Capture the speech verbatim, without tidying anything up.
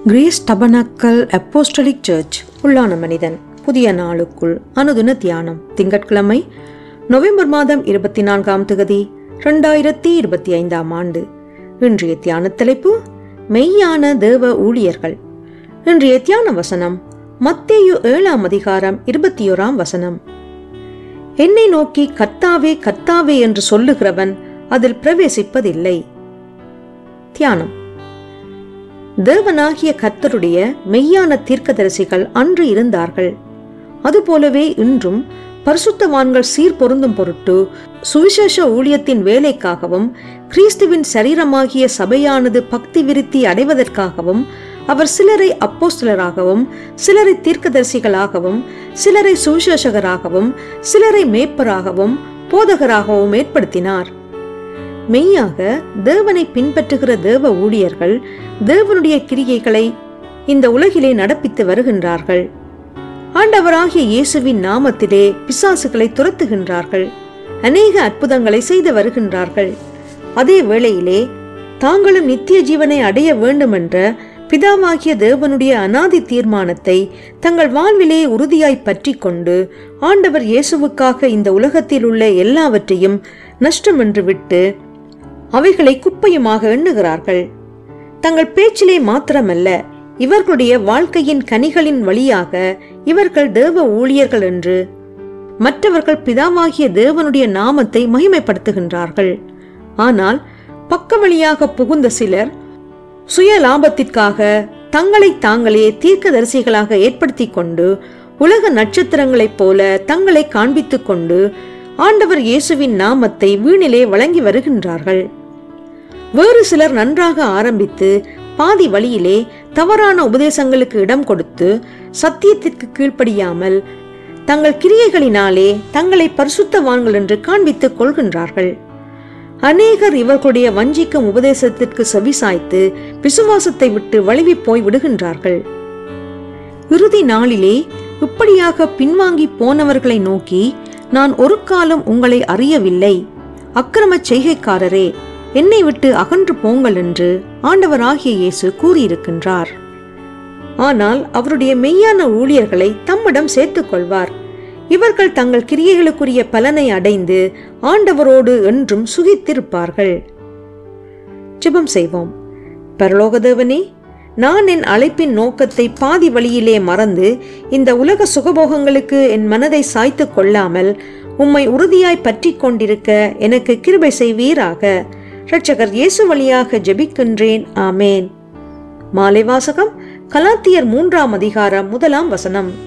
Grace டபர்னக்கல் apostolic search உள்ளான மனிதன் புதிய நாளுக்குள் அனுதின தியானம். திங்கட்கிழமை நவம்பர் மாதம் இருபத்தி நான்காம் தேதி இரண்டாயிரத்தி இருபத்தி ஐந்தாம் ஆண்டு. இன்றைய தியான தலைப்பு மெய்யான தேவ ஊழியர்கள். இன்றைய தியான வசனம் மத்தேயு ஏழாம் அதிகாரம் இருபத்தி ஓராம் வசனம். என்னை நோக்கி கர்த்தாவே கர்த்தாவே என்று சொல்லுகிறவன் அதில் பிரவேசிப்பதில்லை. தியானம். தேவனாகிய கர்த்தருடைய மெய்யான தீர்க்கதரிசிகள் அன்று இருந்தார்கள். அதுபோலவே இன்றும் பரிசுத்தவான்கள் சீர் பொருந்தும் பொருட்டு சுவிசேஷ ஊழியத்தின் வேலைக்காகவும் கிறிஸ்துவின் சரீரமாகிய சபையானது பக்தி விருத்தி அடைவதற்காகவும் அவர் சிலரை அப்போஸ்தலராகவும் சிலரை தீர்க்கதரிசிகளாகவும் சிலரை சுவிசேஷகராகவும் சிலரை மேய்ப்பராகவும் போதகராகவும் ஏற்படுத்தினார். மெய்யாக தேவனை பின்பற்றுகிற தேவ ஊழியர்கள் தேவனுடைய கிரியைகளை இந்த உலகிலே நடப்பித்து வருகின்றார்கள். ஆண்டவராகிய இயேசுவின் நாமத்திலே பிசாசுகளை துரத்துகின்றார்கள். அநேக அற்புதங்களை செய்து வருகின்றார்கள். அதே வேளையிலே தாங்களும் நித்திய ஜீவனை அடைய வேண்டுமென்ற பிதாவாகிய தேவனுடைய அநாதி தீர்மானத்தை தங்கள் வாழ்விலே உறுதியாய் பற்றி கொண்டு ஆண்டவர் இயேசுவுக்காக இந்த உலகத்தில் உள்ள எல்லாவற்றையும் நஷ்டமென்று விட்டு அவைகளை குப்பையுமாக எண்ணுகிறார்கள். தங்கள் பேச்சிலே மாத்திரமல்ல, இவர்களுடைய வாழ்க்கையின் கனிகளின் வழியாக இவர்கள் தேவ ஊழியர்கள் என்று மற்றவர்கள் பிதாவாகிய தேவனுடைய நாமத்தை மகிமைப்படுத்துகின்றார்கள். ஆனால் பக்க வழியாக புகுந்த சிலர் சுய லாபத்திற்காக தங்களை தாங்களே தீர்க்கதரிசிகளாக ஏற்படுத்தி கொண்டு உலக நட்சத்திரங்களைப் போல தங்களை காண்பித்துக் கொண்டு ஆண்டவர் இயேசுவின் நாமத்தை வீணிலே வழங்கி வருகின்றார்கள். வேறு சிலர் நன்றாக ஆரம்பித்து பாதி வழியிலே தவறான உபதேசங்களுக்கு இடம் கொடுத்து சத்தியத்திற்கு கீழ்ப்படியாமல் தங்கள் கிரியைகளினாலே தங்களை பரிசுத்தவான்கள் என்று காண்பித்துக் கொள்கின்றார்கள். அநேகர் இவர்களுடைய வஞ்சிக்கும் உபதேசத்திற்கு செவிசாய்த்து விசுவாசத்தை விட்டு வழுவி போய் விடுகின்றார்கள். இறுதி நாளிலே இப்படியாக பின்வாங்கி போனவர்களை நோக்கி, நான் ஒரு காலம் உங்களை அறியவில்லை, அக்கிரம செய்கைக்காரரே, என்னை விட்டு அகன்று போங்கள் என்று ஆண்டவராகிய இயேசு கூறியிருக்கின்றார். ஆனால் அவருடைய மெய்யான ஊழியர்களை தம்மிடம் சேர்த்துக் கொள்வார். இவர்கள் தங்கள் கிரியைகளுக்குரிய பலனை அடைந்து ஆண்டவரோடு என்றும் சுகித்திருப்பார்கள். ஜெபம் செய்வோம். பரலோக தேவனே, நான் என் அழைப்பின் நோக்கத்தை பாதி வழியிலே மறந்து இந்த உலக சுகபோகங்களுக்கு என் மனதை சாய்த்து கொள்ளாமல் உம்மை உறுதியாய் பற்றி கொண்டிருக்க எனக்கு கிருபை செய்வீராக. இரட்சகர் இயேசு வழியாக ஜெபிக்கின்றேன். ஆமேன். மாலை வாசகம் கலாத்தியர் மூன்றாம் அதிகாரம் முதலாம் வசனம்.